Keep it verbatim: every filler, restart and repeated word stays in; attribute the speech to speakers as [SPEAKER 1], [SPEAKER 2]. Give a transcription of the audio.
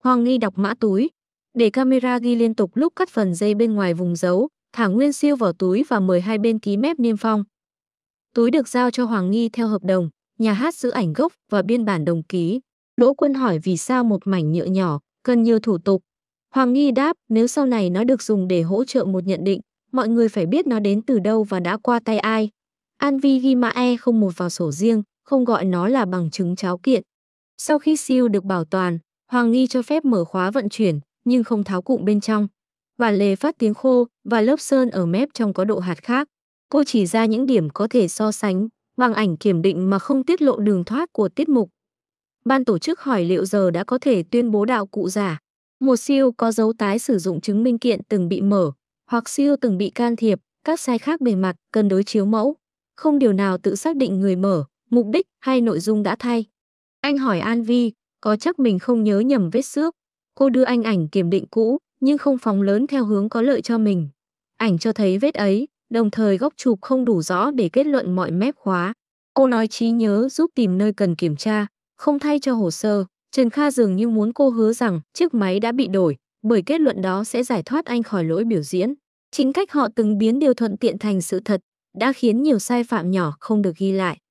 [SPEAKER 1] Hoàng nghi đọc mã túi. Để camera ghi liên tục lúc cắt phần dây bên ngoài vùng dấu, thả nguyên siêu vào túi và mời hai bên ký mép niêm phong. Túi được giao cho Hoàng nghi theo hợp đồng, nhà hát giữ ảnh gốc và biên bản đồng ký. Đỗ Quân hỏi vì sao một mảnh nhựa nhỏ, cần nhiều thủ tục. Hoàng nghi đáp nếu sau này nó được dùng để hỗ trợ một nhận định, mọi người phải biết nó đến từ đâu và đã qua tay ai. An Vi ghi mã E không một vào sổ riêng, không gọi nó là bằng chứng tráo kiện. Sau khi siêu được bảo toàn, Hoàng nghi cho phép mở khóa vận chuyển, nhưng không tháo cụm bên trong. Bản lề phát tiếng khô và lớp sơn ở mép trong có độ hạt khác. Cô chỉ ra những điểm có thể so sánh bằng ảnh kiểm định mà không tiết lộ đường thoát của tiết mục. Ban tổ chức hỏi liệu giờ đã có thể tuyên bố đạo cụ giả. Một siêu có dấu tái sử dụng chứng minh kiện từng bị mở, hoặc siêu từng bị can thiệp, các sai khác bề mặt, cần đối chiếu mẫu. Không điều nào tự xác định người mở, mục đích hay nội dung đã thay. Anh hỏi An Vi, có chắc mình không nhớ nhầm vết xước. Cô đưa anh ảnh kiểm định cũ, nhưng không phóng lớn theo hướng có lợi cho mình. Ảnh cho thấy vết ấy, đồng thời góc chụp không đủ rõ để kết luận mọi mép khóa. Cô nói trí nhớ giúp tìm nơi cần kiểm tra, không thay cho hồ sơ. Trần Kha dường như muốn cô hứa rằng chiếc máy đã bị đổi, bởi kết luận đó sẽ giải thoát anh khỏi lỗi biểu diễn. Chính cách họ từng biến điều thuận tiện thành sự thật, đã khiến nhiều sai phạm nhỏ không được ghi lại.